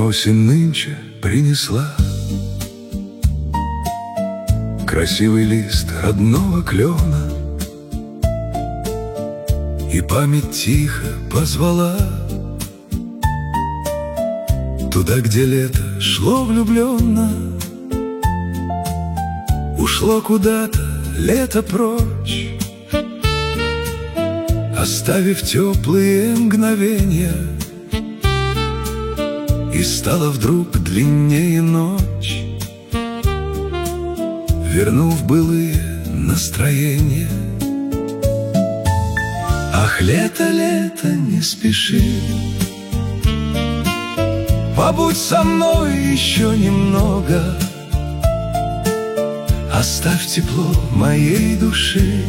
Осень нынче принесла красивый лист родного клена, и память тихо позвала туда, где лето шло влюбленно. Ушло куда-то лето прочь, оставив теплые мгновенья, и стала вдруг длиннее ночь, вернув былые настроения. Ах, лето, лето, не спеши, побудь со мной еще немного, оставь тепло моей души,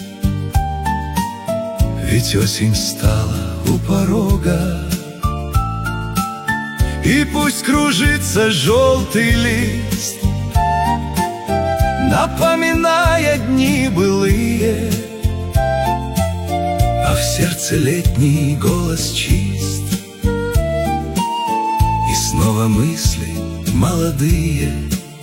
ведь осень стала у порога. И пусть кружится желтый лист, напоминая дни былые, а в сердце летний голос чист, и снова мысли молодые.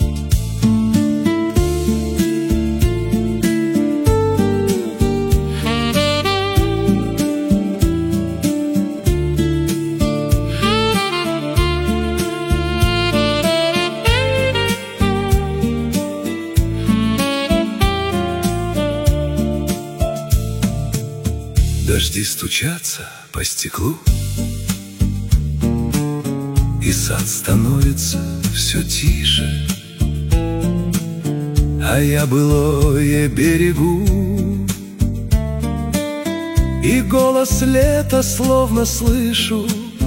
Дожди стучатся по стеклу, и сад становится все тише, а я былое берегу, и голос лета словно слышу.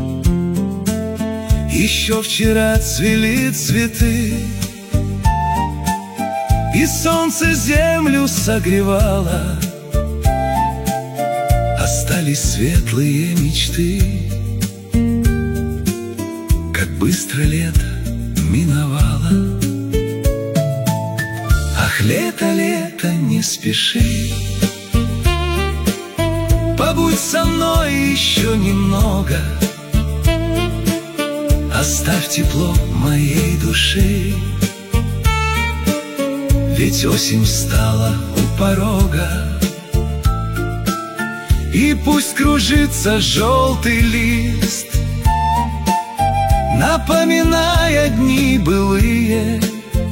Еще вчера цвели цветы, и солнце землю согревало, остались светлые мечты. Как быстро лето миновало. Ах, лето, лето, не спеши, побудь со мной еще немного, оставь тепло моей души, ведь осень встала у порога. И пусть кружится желтый лист, напоминая дни былые,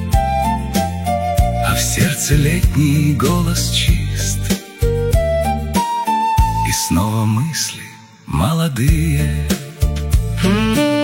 а в сердце летний голос чист, и снова мысли молодые.